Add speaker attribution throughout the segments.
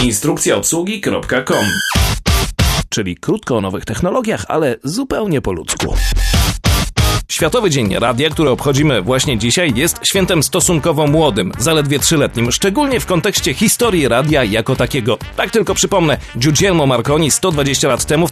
Speaker 1: Instrukcjaobsługi.com. Czyli krótko o nowych technologiach, ale zupełnie po ludzku. Światowy Dzień Radia, który obchodzimy właśnie dzisiaj, jest świętem stosunkowo młodym, zaledwie 3-letnim, szczególnie w kontekście historii radia jako takiego. Tak tylko przypomnę, Guglielmo Marconi 120 lat temu, w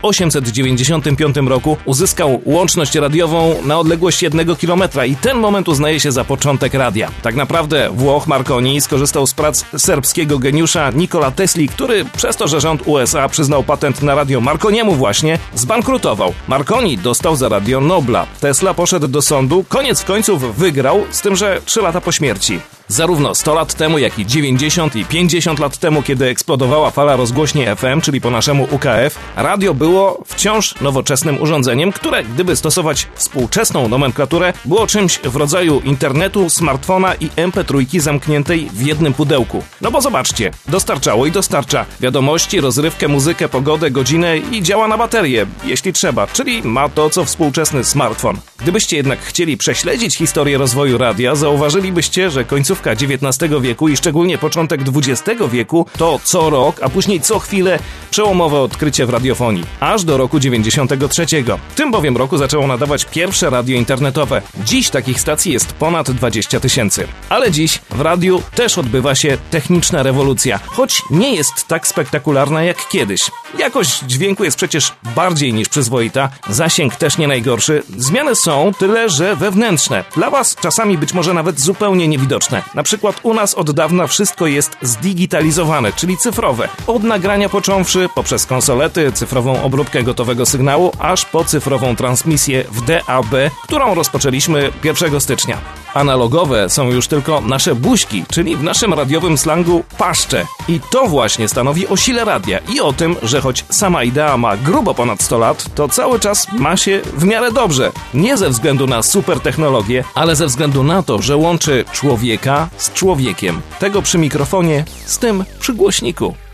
Speaker 1: 1895 roku, uzyskał łączność radiową na odległość 1 kilometra i ten moment uznaje się za początek radia. Tak naprawdę Włoch Marconi skorzystał z prac serbskiego geniusza Nikola Tesli, który przez to, że rząd USA przyznał patent na radio Marconiemu właśnie, zbankrutował. Marconi dostał za radio Nobla. Tesla poszedł do sądu, koniec końców wygrał, z tym, że 3 lata po śmierci. Zarówno 100 lat temu, jak i 90 i 50 lat temu, kiedy eksplodowała fala rozgłośni FM, czyli po naszemu UKF, radio było wciąż nowoczesnym urządzeniem, które, gdyby stosować współczesną nomenklaturę, było czymś w rodzaju internetu, smartfona i MP3 zamkniętej w jednym pudełku. No bo zobaczcie, dostarczało i dostarcza wiadomości, rozrywkę, muzykę, pogodę, godzinę i działa na baterię, jeśli trzeba, czyli ma to, co współczesny smartfon. Gdybyście jednak chcieli prześledzić historię rozwoju radia, zauważylibyście, że końcówka XIX wieku i szczególnie początek XX wieku to co rok, a później co chwilę przełomowe odkrycie w radiofonii, aż do roku 93. W tym bowiem roku zaczęło nadawać pierwsze radio internetowe. Dziś takich stacji jest ponad 20 000. Ale dziś w radiu też odbywa się techniczna rewolucja, choć nie jest tak spektakularna jak kiedyś. Jakość dźwięku jest przecież bardziej niż przyzwoita, zasięg też nie najgorszy. Zmiany są tyle, że wewnętrzne. Dla was czasami być może nawet zupełnie niewidoczne. Na przykład u nas od dawna wszystko jest zdigitalizowane, czyli cyfrowe. Od nagrania począwszy, poprzez konsolety, cyfrową obróbkę gotowego sygnału, aż po cyfrową transmisję w DAB, którą rozpoczęliśmy 1 stycznia. Analogowe są już tylko nasze buźki, czyli w naszym radiowym slangu paszcze. I to właśnie stanowi o sile radia i o tym, że choć sama idea ma grubo ponad 100 lat, to cały czas ma się w miarę dobrze. Nie ze względu na super technologię, ale ze względu na to, że łączy człowieka z człowiekiem. Tego przy mikrofonie, z tym przy głośniku.